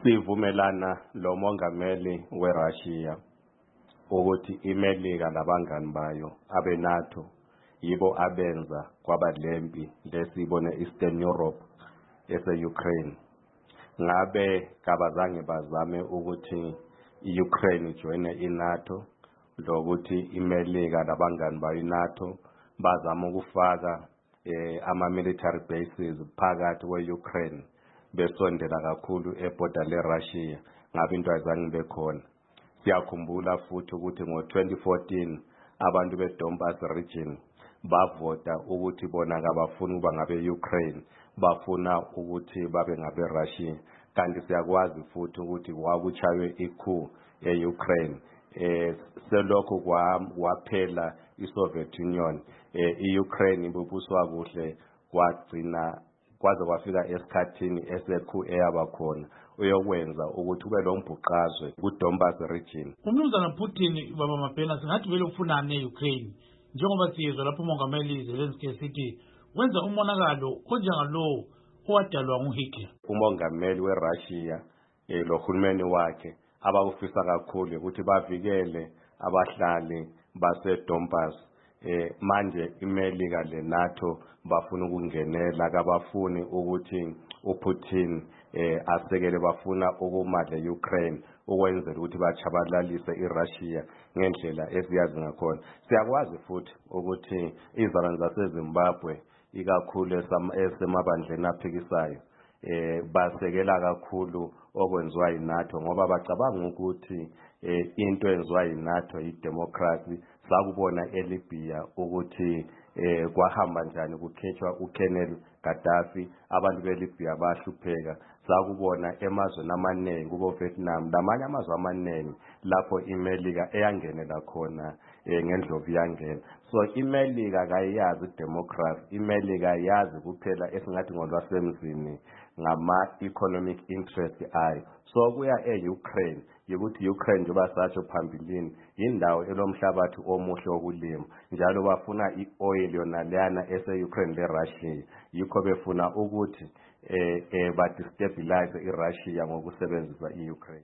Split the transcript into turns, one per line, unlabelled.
Sivumelana lo mongameli weRussia ukuthi iMelika labangani bayo abeNATO yibo abenza kwabalempi lesibone Eastern Europe ese-Ukraine. Ngabe kabazange bazame ukuthi iUkraine ijoine iNATO lokuthi iMelika labangani bayo iNATO bazama ukufaka ama-military bases phakathi kwe-Ukraine besondela kakhulu eborder leRussia ngabe into ayizange bekhona. Siyakhumbula futhi ukuthi ngo-2014 abantu beDonbas region bavota ukuthi bona kabafuni ukuba ngabe Ukraine bafuna ukuthi babe ngabe Russia. Kanti siyakwazi futhi ukuthi kwakuchaywe iku eUkraine selokho kwaphela iSoviet Union iUkraine ibubuswa kuhle kwagcina kwaze kwafika esikhathini esekhu eyaba khona uyokwenza ukuthi kube lo mbhuqazwe kuDonbas region.
Umnumzana Putin baba Mabhena singathi vele ufunana neUkraine njengoba siyezwa lapho umongameli Zelensky esithi wenza umonakalo onjengalowo owadalwa nguHitler.
Umongameli weRussia lo hulumeni wakhe abakufisa kakhulu ukuthi bavikele abahlali baseDonbas. Manje iMelika leNATO bafuna ukungenela kabafuni ukuthi uPutin asekele bafuna ukumadla eUkraine ukwenzela ukuthi bachabalalise iRussia ngendlela esiyazi ngakhona. Siyakwazi futhi ukuthi izizalwane zaseZimbabwe ikakhulu esemabandleni aphikisayo basekela kakhulu okwenziwa yiNATO ngoba bacabanga ukuthi into enziwa yiNATO idemocracy. Sakubona eLibya ukuthi kwahamba njani kukhethwa uKenel Gaddafi abantu beLibya bahlupheka. Sakubona emazweni amaningi kubo Vietnam lamanye amazwe amaningi lapho iMelika eyangenela khona ngendlovu yangena. So iMelika kayazi democracy, iMelika yazi kuphela esingathi ngolwasemzini ngama-economic interest ayo. So kuya e-Ukraine ukuthi Ukraine njengoba satsho phambilini indawo elomhlabathi omuhle wokulima njalo bafuna i-oil yona leyana ese-Ukraine leRussia yikho befuna ukuthi badestabilize iRussia ngokusebenzisa i-Ukraine.